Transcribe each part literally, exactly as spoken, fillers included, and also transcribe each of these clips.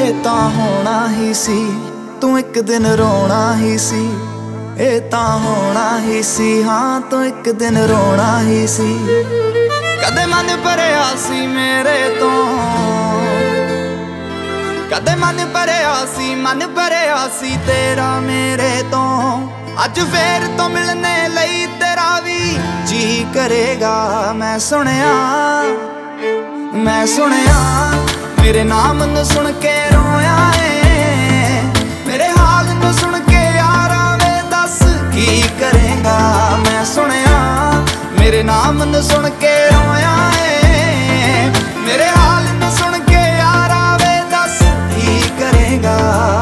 ਇਹ ਤਾਂ ਹੋਣਾ ਹੀ ਸੀ, ਤੂੰ ਇੱਕ ਦਿਨ ਰੋਣਾ ਹੀ ਸੀ। ਇਹ ਤਾਂ ਹੋਣਾ ਹੀ ਸੀ, ਹਾਂ ਤੂੰ ਇੱਕ ਦਿਨ ਰੋਣਾ ਹੀ ਸੀ। ਕਦੇ ਮਨ ਭਰਿਆ ਸੀ ਮੇਰੇ ਤੋਂ, ਕਦੇ ਮਨ ਭਰਿਆ ਸੀ, ਮਨ ਭਰਿਆ ਸੀ ਤੇਰਾ ਮੇਰੇ ਤੋਂ। ਅੱਜ ਫੇਰ ਤੋਂ ਮਿਲਣੇ ਲਈ ਤੇਰਾ ਵੀ ਜੀ ਕਰੇਗਾ। ਮੈਂ ਸੁਣਿਆ, ਮੈਂ ਸੁਣਿਆ ਮੇਰੇ ਨਾਮ ਨੂੰ ਸੁਣ ਕੇ ਰੋਇਆ ਏ। ਮੇਰੇ ਹਾਲ ਨੂੰ ਸੁਣ ਕੇ ਯਾਰਾ ਵੇ ਦੱਸ ਕੀ ਕਰੇਗਾ। ਮੈਂ ਸੁਣਿਆ ਮੇਰੇ ਨਾਮ ਨੂੰ ਸੁਣ ਕੇ ਰੋਇਆ ਏ। ਮੇਰੇ ਹਾਲ ਨੂੰ ਸੁਣ ਕੇ ਯਾਰਾ ਵੇ ਦੱਸ ਕੀ ਕਰੇਗਾ।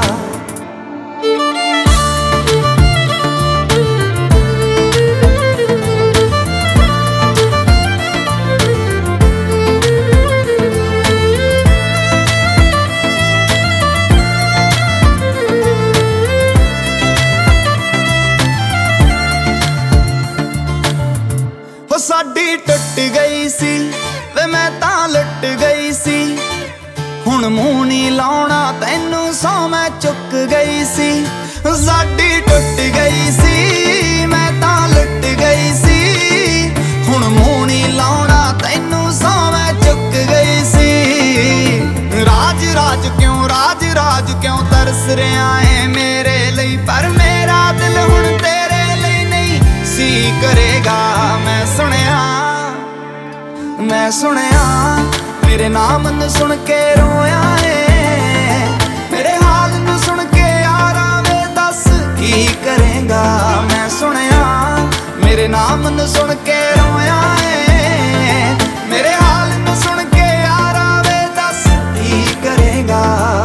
ਸਾਡੀ ਟੁੱਟ ਗਈ ਸੀ ਵੇ ਮੈਂ ਤਾਂ ਲੁੱਟ ਗਈ ਸੀ। ਹੁਣ ਮੂੰਹ ਨੀ ਲਾਉਣਾ ਤੈਨੂੰ ਸੌ ਮੈਂ ਚੁੱਕ ਗਈ ਸੀ। ਸਾਡੀ ਟੁੱਟ ਗਈ ਸੀ ਮੈਂ ਤਾਂ ਲੁੱਟ ਗਈ ਸੀ। ਹੁਣ ਮੂੰਹ ਨੀ ਲਾਉਣਾ ਤੈਨੂੰ ਸੌ ਮੈਂ ਚੁੱਕ ਗਈ ਸੀ। ਰਾਜ ਰਾਜ ਕਿਉਂ, ਰਾਜ ਰਾਜ ਕਿਉਂ ਤਰਸ ਰਿਹਾ ਏ ਮੇਰੇ ਲਈ, ਪਰ ਮੇਰਾ ਦਿਲ ਹੁਣ ਤੇਰੇ ਲਈ ਨਹੀਂ ਸੀ ਕਰੇਗਾ। ਮੈਂ ਸੁਣਿਆ, ਮੈਂ ਸੁਣਿਆ ਮੇਰੇ ਨਾਮ ਨੂੰ ਸੁਣ ਕੇ ਰੋਇਆ ਏ। ਮੇਰੇ ਹਾਲ ਨੂੰ ਸੁਣ ਕੇ ਯਾਰਾ ਵੇ ਦੱਸ ਕੀ ਕਰੇਗਾ। ਮੈਂ ਸੁਣਿਆ ਮੇਰੇ ਨਾਮ ਨੂੰ ਸੁਣ ਕੇ ਰੋਇਆ ਏ। ਮੇਰੇ ਹਾਲ ਨੂੰ ਸੁਣ ਕੇ ਯਾਰਾ ਵੇ ਦੱਸ ਕੀ ਕਰੇਗਾ।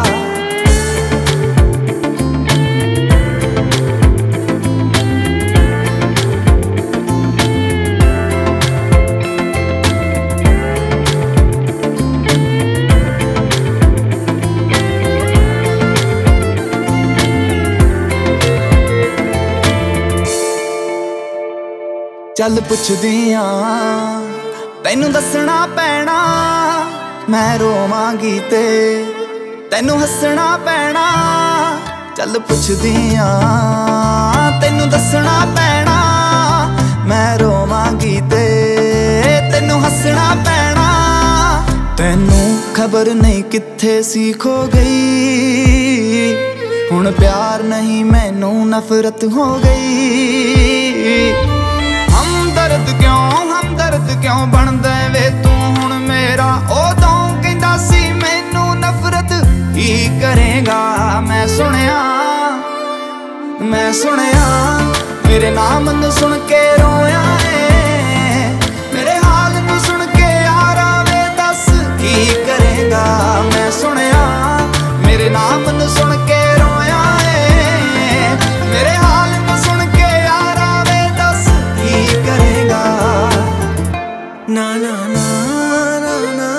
ਚੱਲ ਪੁੱਛਦੀ ਆਂ ਤੈਨੂੰ ਦੱਸਣਾ ਪੈਣਾ, ਮੈਂ ਰੋਵਾਂਗੀ ਤੇ ਤੈਨੂੰ ਹੱਸਣਾ ਪੈਣਾ। ਚੱਲ ਪੁੱਛਦੀ ਆਂ ਤੈਨੂੰ ਦੱਸਣਾ ਪੈਣਾ, ਮੈਂ ਰੋਵਾਂਗੀ ਤੇ ਤੈਨੂੰ ਹੱਸਣਾ ਪੈਣਾ। ਤੈਨੂੰ ਖਬਰ ਨਹੀਂ ਕਿੱਥੇ ਸੀ ਖੋ ਗਈ, ਹੁਣ ਪਿਆਰ ਨਹੀਂ ਮੈਨੂੰ ਨਫ਼ਰਤ ਹੋ ਗਈ। ਹਮਦਰਦ ਕਿਉਂ, ਹਮਦਰਦ ਕਿਉਂ ਬਣਦਾ ਵੇ ਤੂੰ ਹੁਣ ਮੇਰਾ। ਉਦੋਂ ਕਹਿੰਦਾ ਸੀ ਮੈਨੂੰ ਨਫ਼ਰਤ ਹੀ ਕਰੇਗਾ। ਮੈਂ ਸੁਣਿਆ, ਮੈਂ ਸੁਣਿਆ ਮੇਰੇ ਨਾਮ ਨੂੰ ਸੁਣ ਕੇ ਰੋਇਆ ਏ। ਮੇਰੇ ਹਾਲ ਨੂੰ ਸੁਣ ਕੇ ਯਾਰਾ ਵੇ ਦੱਸ ਕੀ ਕਰੇਗਾ। ਮੈਂ ਸੁਣਿਆ ਮੇਰੇ ਨਾਮ ਨੂੰ ਸੁਣ ਕੇ ਰੋਇਆ ਏ। ਮੇਰੇ ਹਾਲ ਨੂੰ ਸੁਣ ਕੇ ਯਾਰਾ ਵੇ ਦੱਸ ਕੀ ਕਰੇਗਾ। ਨਾ ਨਾ ਨਾ ਨਾ ਨਾ